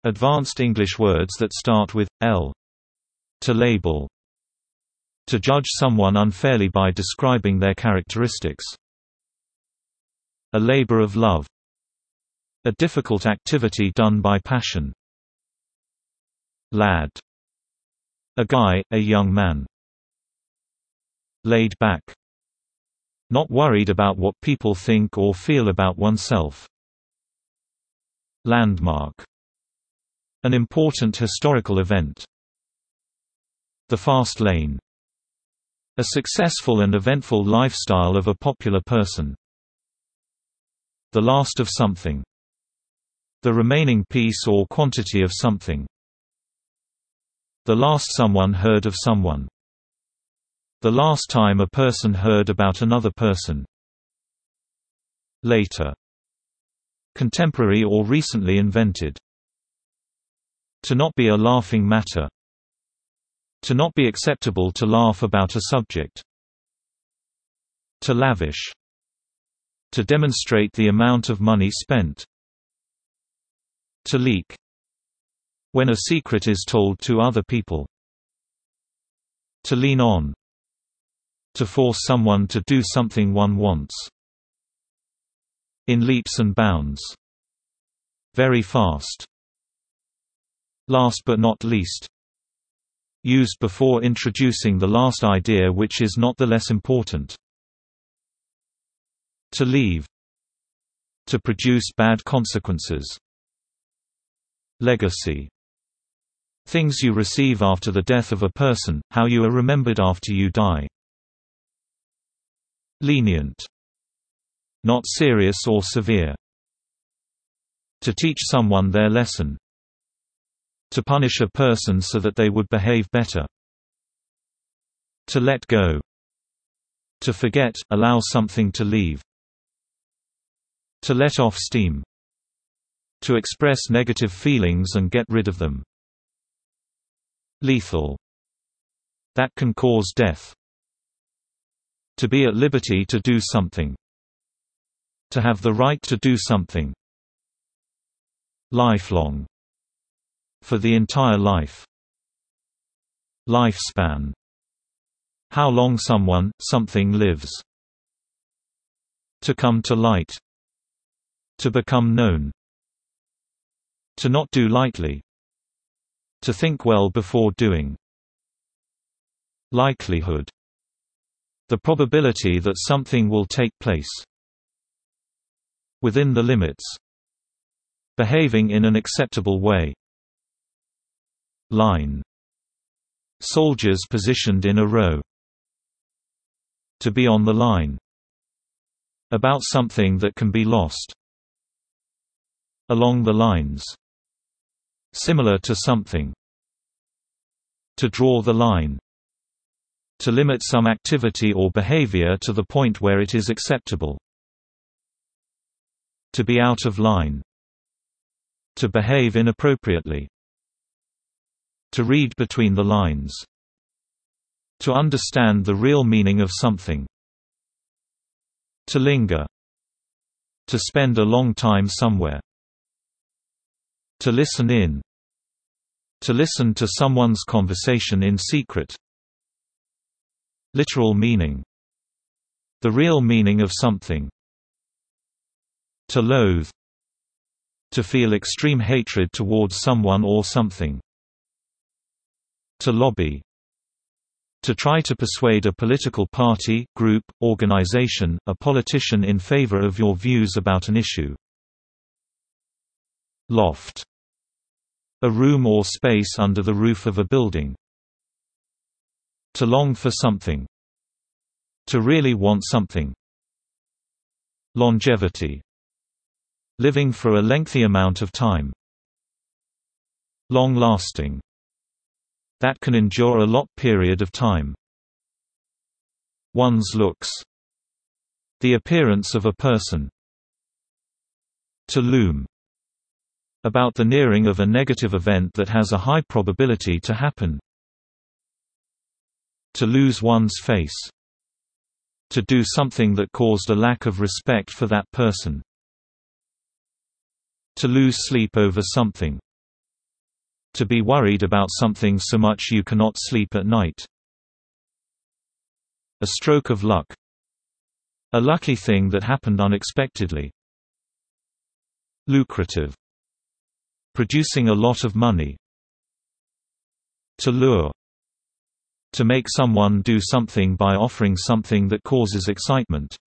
Advanced English words that start with L. To label. To judge someone unfairly by describing their characteristics. A labor of love. A difficult activity done by passion. Lad. A guy, a young man. Laid back. Not worried about what people think or feel about oneself. Landmark. An important historical event. The fast lane. A successful and eventful lifestyle of a popular person. The last of something. The remaining piece or quantity of something. The last someone heard of someone. The last time a person heard about another person. Later. Contemporary or recently invented. To not be a laughing matter. To not be acceptable to laugh about a subject. To lavish. To demonstrate the amount of money spent. To leak. When a secret is told to other people. To lean on. To force someone to do something one wants. In leaps and bounds. Very fast. Last but not least. Used before introducing the last idea, which is not the less important. To leave. To produce bad consequences. Legacy. Things you receive after the death of a person, how you are remembered after you die. Lenient. Not serious or severe. To teach someone their lesson. To punish a person so that they would behave better. To let go. To forget, allow something to leave. To let off steam. To express negative feelings and get rid of them. Lethal. That can cause death. To be at liberty to do something. To have the right to do something. Lifelong. For the entire life. Lifespan. How long someone, something lives. To come to light. To become known. To not do lightly. To think well before doing. Likelihood. The probability that something will take place. Within the limits. Behaving in an acceptable way. Line. Soldiers positioned in a row. To be on the line. About something that can be lost. Along the lines. Similar to something. To draw the line. To limit some activity or behavior to the point where it is acceptable. To be out of line. To behave inappropriately. To read between the lines. To understand the real meaning of something. To linger. To spend a long time somewhere. To listen in. To listen to someone's conversation in secret. Literal meaning. The real meaning of something. To loathe. To feel extreme hatred towards someone or something. To lobby. To try to persuade a political party, group, organization, a politician in favor of your views about an issue. Loft. A room or space under the roof of a building. To long for something. To really want something. Longevity. Living for a lengthy amount of time. Long-lasting. That can endure a long period of time. One's looks. The appearance of a person. To loom. About the nearing of a negative event that has a high probability to happen. To lose one's face. To do something that caused a lack of respect for that person. To lose sleep over something. To be worried about something so much you cannot sleep at night. A stroke of luck. A lucky thing that happened unexpectedly. Lucrative. Producing a lot of money. To lure. To make someone do something by offering something that causes excitement.